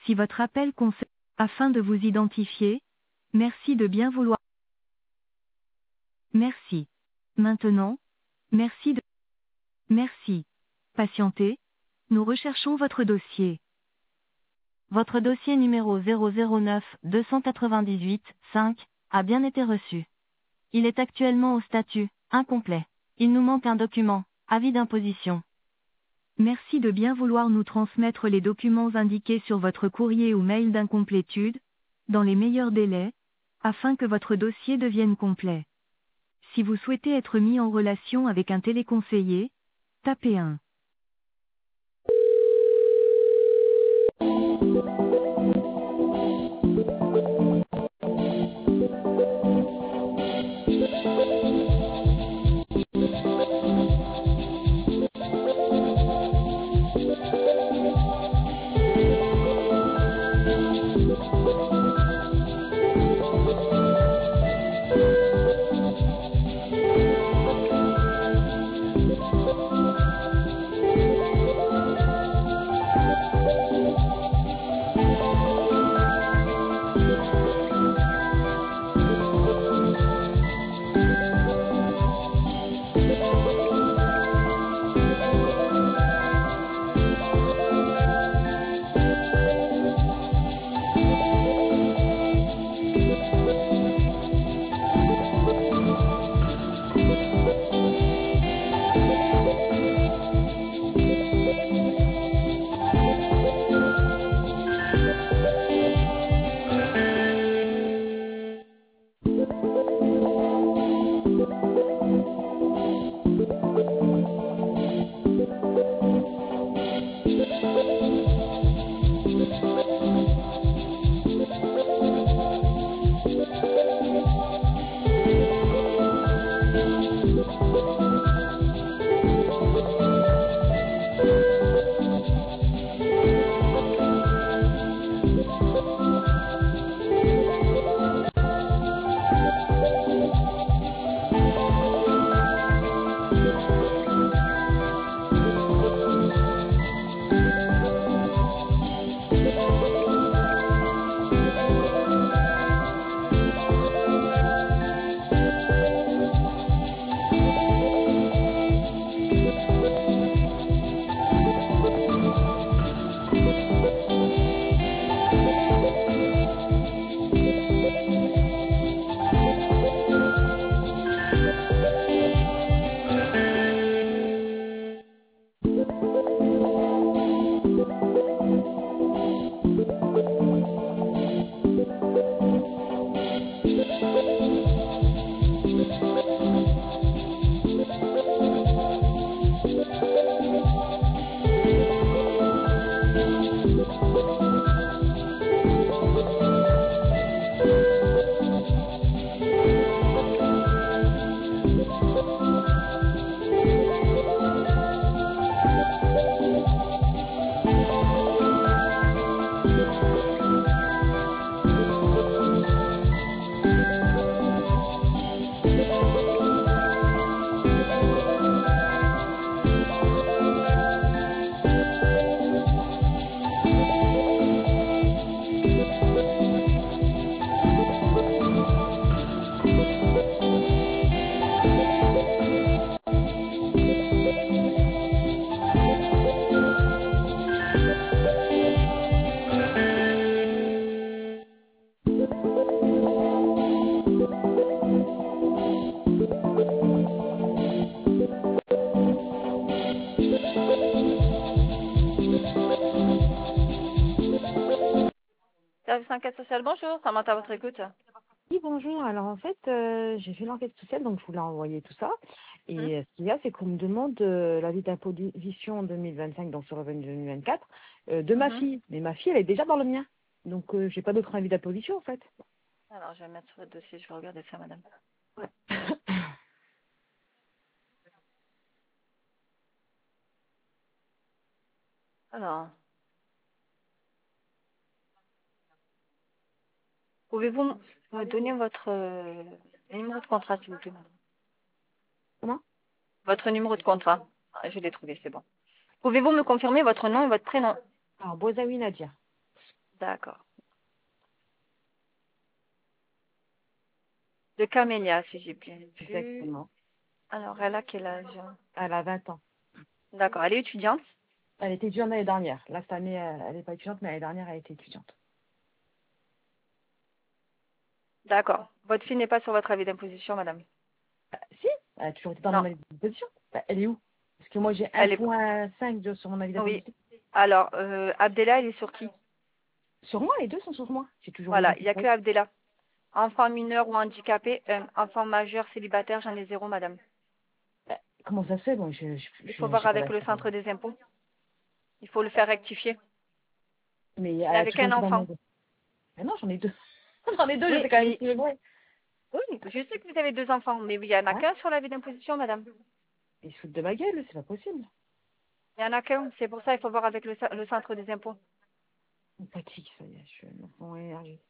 Si votre appel concerne afin de vous identifier, merci de bien vouloir. Merci. Maintenant, merci de merci. Patientez. Nous recherchons votre dossier. Votre dossier numéro 009 298 5 a bien été reçu. Il est actuellement au statut incomplet. Il nous manque un document, avis d'imposition. Merci de bien vouloir nous transmettre les documents indiqués sur votre courrier ou mail d'incomplétude, dans les meilleurs délais, afin que votre dossier devienne complet. Si vous souhaitez être mis en relation avec un téléconseiller, tapez 1. Service enquête sociale, bonjour, Samantha à votre écoute. Oui, bonjour. Alors en fait, j'ai fait l'enquête sociale, donc je voulais envoyer tout ça. Hum, Et ce qu'il y a, c'est qu'on me demande l'avis d'imposition 2025, donc sur le revenu 2024, de ma mhm. fille. Mais ma fille, elle est déjà dans le mien. Donc j'ai pas d'autre avis d'imposition en fait. Alors, je vais mettre sur votre dossier, je vais regarder ça, madame. Ouais. Alors, pouvez-vous me donner votre numéro de contrat, s'il vous plaît, madame? Comment? Votre numéro de contrat. Ah, je l'ai trouvé, c'est bon. Pouvez-vous me confirmer votre nom et votre prénom? Alors, Bozawi Nadia. D'accord. De Camélia, si j'ai bien vu. Exactement. Alors, elle a quel âge? Elle a 20 ans. D'accord. Elle est étudiante? Elle était étudiante l'année dernière. Là, cette année, elle n'est pas étudiante, mais l'année dernière, elle était étudiante. D'accord. Votre fille n'est pas sur votre avis d'imposition, madame? Si, elle a toujours été dans Non. mon avis d'imposition. Elle est où? Parce que moi, j'ai Elle est... 1,5 sur mon avis Oui. d'imposition. Alors, Abdella, elle est sur qui? Sur moi, les deux sont sur moi. J'ai toujours eu Voilà. mon Il n'y a que papier. Abdella. Enfant mineur ou handicapé, enfant majeur, célibataire, j'en ai zéro, madame. Comment ça se fait? Moi, Il faut voir j'ai pas avec le d'affaires. centre des impôts. Il faut le faire rectifier. Mais Vous elle a n'avez toujours qu'un été dans mon enfant. avis. Mais non, j'en ai deux. J'en ai deux, je Oui, sais quand même mais qui est vrai. oui, je sais que vous avez deux enfants, mais il n'y en a Hein? qu'un sur l'avis d'imposition, madame. Ils se foutent de ma gueule, c'est pas possible. Il n'y en a qu'un. C'est pour ça qu'il faut voir avec le centre des impôts. On me fatigue, ça y est, je me sens énergie.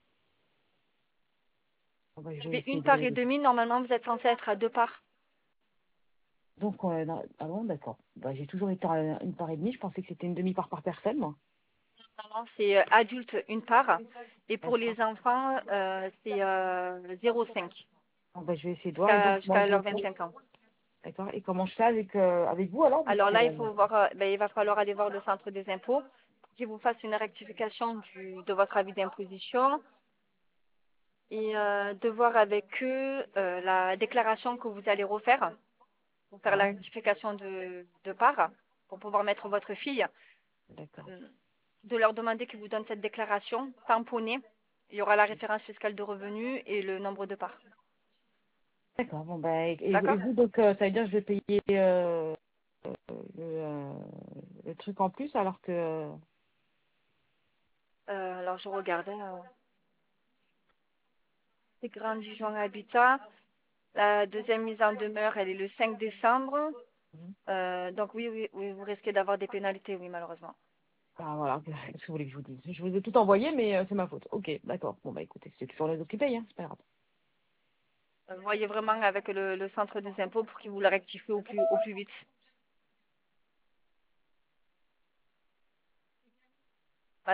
Bon, bah, je Vous vais avez essayer une part et de... demie. Normalement, vous êtes censé être à deux parts. Donc, ah bon, d'accord. Bah, j'ai toujours été à une part et demie. Je pensais que c'était une demi-part par personne, moi. Non, c'est adulte une part. Et pour D'accord. les enfants, c'est 0,5 Bon, bah, je vais essayer de voir. Et donc, moi, jusqu'à je leurs fais. 25 ans. D'accord. Et comment je fais avec vous, alors? Parce Alors que... là, il faut voir, il va falloir aller voir le centre des impôts pour qu'ils vous fassent une rectification de votre avis d'imposition et de voir avec eux la déclaration que vous allez refaire pour faire la Ouais, rectification de part, pour pouvoir mettre votre fille, d'accord. euh, de leur demander qu'ils vous donnent cette déclaration tamponnée. Il y aura la référence fiscale de revenus et le nombre de parts. D'accord. Bon, bah, et D'accord? vous, donc, ça veut dire que je vais payer le, euh, le truc en plus, alors que... Alors, je regardais. C'est Grand Dijon Habitat. La deuxième mise en demeure, elle est le 5 décembre. Donc oui, oui, oui, vous risquez d'avoir des pénalités, oui, malheureusement. Ah, voilà, qu'est-ce que vous voulez que je vous dise? Je vous ai tout envoyé, mais c'est ma faute. Ok, d'accord. Bon, bah, écoutez, c'est toujours les autres qui payent, hein, c'est pas grave. Voyez vraiment avec le centre des impôts pour qu'ils vous le rectifient au plus vite.